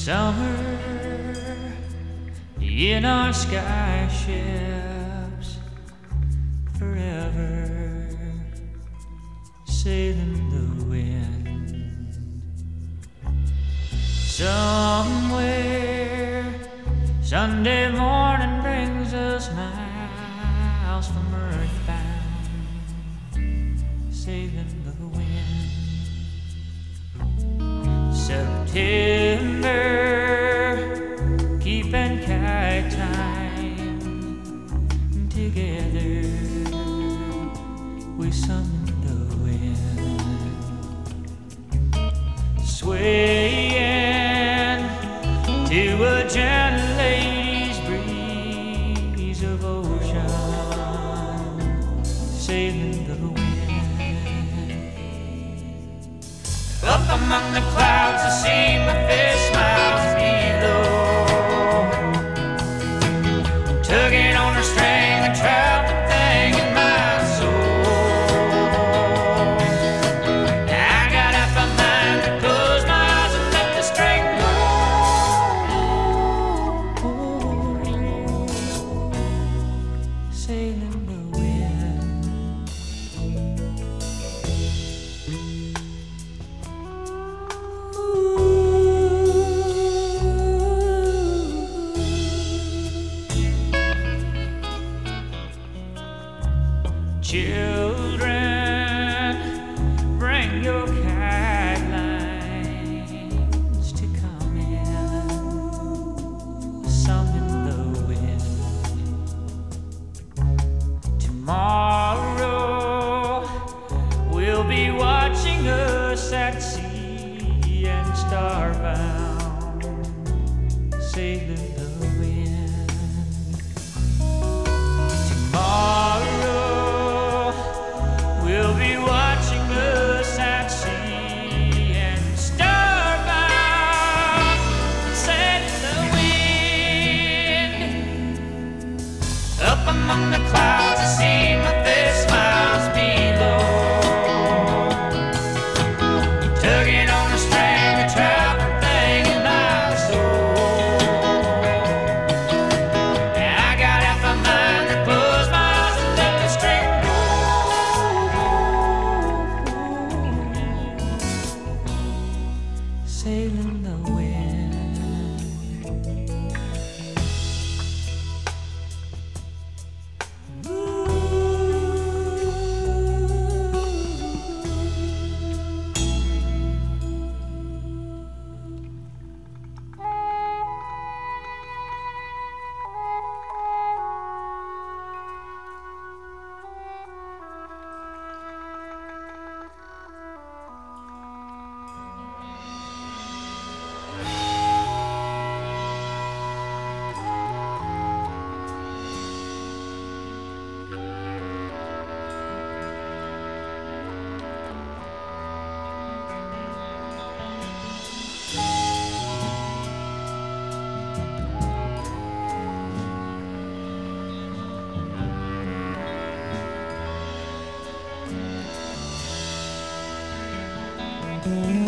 Summer in our sky ships, forever sailing the wind. Somewhere Sunday morning brings us miles from earthbound, sailing the wind. September, keeping kite time together, we summon the wind, swaying to a gentle lady's breeze of ocean, sailing the wind. Up among the clouds I see my fish smiles below, tugging on a string, a traveling thing in my soul. I got out my mind to close my eyes and let the string go, sailing the wind. Children, bring your kite lines to come in, some in the wind. Tomorrow we'll be watching us at sea and starbound, sailing the wind. We'll be watching us at sea and starbound, sailing the wind. Up among the clouds I see my fish smiles below, tugging on a string, a traveling thing in my soul. And I got out my mind to close my eyes and let the string go, sailing the wind. Mm-hmm.